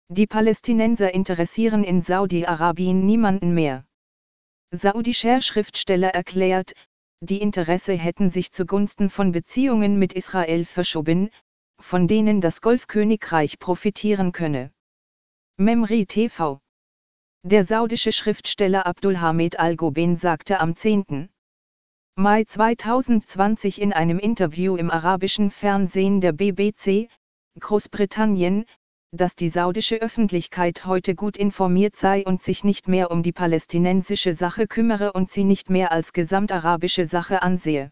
Die Palästinenser interessieren in Saudi-Arabien niemanden mehr. Saudischer Schriftsteller erklärt, die Interesse hätten sich zugunsten von Beziehungen mit Israel verschoben, von denen das Golfkönigreich profitieren könne. Memri TV. Der saudische Schriftsteller Abdulhamid Al-Goben sagte am 10. Mai 2020 in einem Interview im arabischen Fernsehen der BBC, Großbritannien, dass die saudische Öffentlichkeit heute gut informiert sei und sich nicht mehr um die palästinensische Sache kümmere und sie nicht mehr als gesamtarabische Sache ansehe.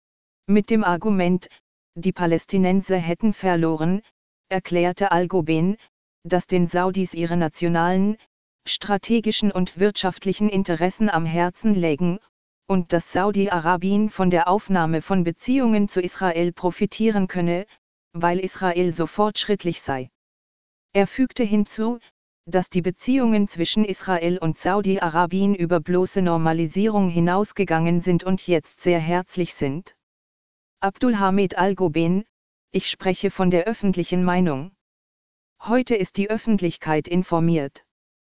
Mit dem Argument, die Palästinenser hätten verloren, erklärte Al-Goben, dass den Saudis ihre nationalen, strategischen und wirtschaftlichen Interessen am Herzen lägen, und dass Saudi-Arabien von der Aufnahme von Beziehungen zu Israel profitieren könne, weil Israel so fortschrittlich sei. Er fügte hinzu, dass die Beziehungen zwischen Israel und Saudi-Arabien über bloße Normalisierung hinausgegangen sind und jetzt sehr herzlich sind. Abdulhamid Al-Goben: Ich spreche von der öffentlichen Meinung. Heute ist die Öffentlichkeit informiert.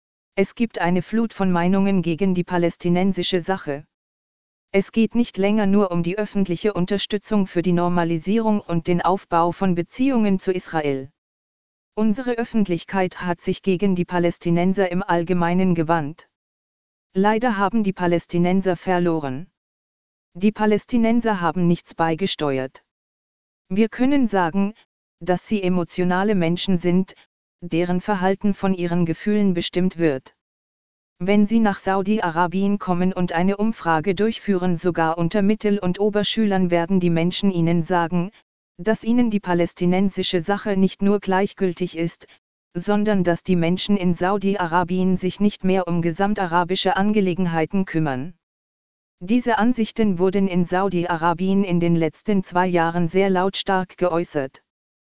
Es gibt eine Flut von Meinungen gegen die palästinensische Sache. Es geht nicht länger nur um die öffentliche Unterstützung für die Normalisierung und den Aufbau von Beziehungen zu Israel. Unsere Öffentlichkeit hat sich gegen die Palästinenser im Allgemeinen gewandt. Leider haben die Palästinenser verloren. Die Palästinenser haben nichts beigesteuert. Wir können sagen, dass sie emotionale Menschen sind, deren Verhalten von ihren Gefühlen bestimmt wird. Wenn Sie nach Saudi-Arabien kommen und eine Umfrage durchführen, sogar unter Mittel- und Oberschülern, werden die Menschen Ihnen sagen, dass ihnen die palästinensische Sache nicht nur gleichgültig ist, sondern dass die Menschen in Saudi-Arabien sich nicht mehr um gesamtarabische Angelegenheiten kümmern. Diese Ansichten wurden in Saudi-Arabien in den letzten 2 Jahren sehr lautstark geäußert.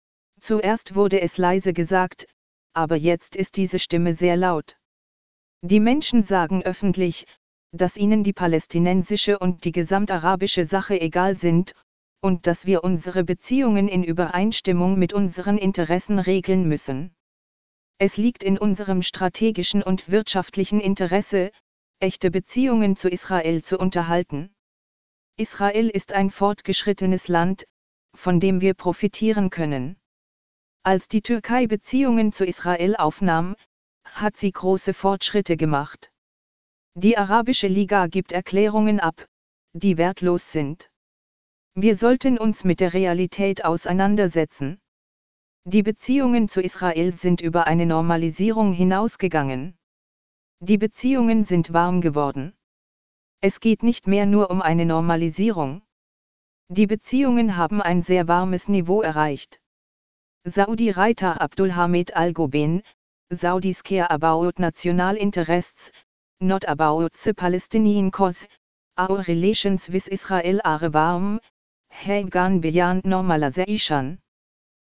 Zuerst wurde es leise gesagt, aber jetzt ist diese Stimme sehr laut. Die Menschen sagen öffentlich, dass ihnen die palästinensische und die gesamtarabische Sache egal sind, und dass wir unsere Beziehungen in Übereinstimmung mit unseren Interessen regeln müssen. Es liegt in unserem strategischen und wirtschaftlichen Interesse, echte Beziehungen zu Israel zu unterhalten. Israel ist ein fortgeschrittenes Land, von dem wir profitieren können. Als die Türkei Beziehungen zu Israel aufnahm, hat sie große Fortschritte gemacht. Die Arabische Liga gibt Erklärungen ab, die wertlos sind. Wir sollten uns mit der Realität auseinandersetzen. Die Beziehungen zu Israel sind über eine Normalisierung hinausgegangen. Die Beziehungen sind warm geworden. Es geht nicht mehr nur um eine Normalisierung. Die Beziehungen haben ein sehr warmes Niveau erreicht. Saudi-Reiter Abdulhamid Al-Goben: Saudis care about national interests, not about the Palestinian cause. Our relations with Israel are warm, have gone beyond normalization.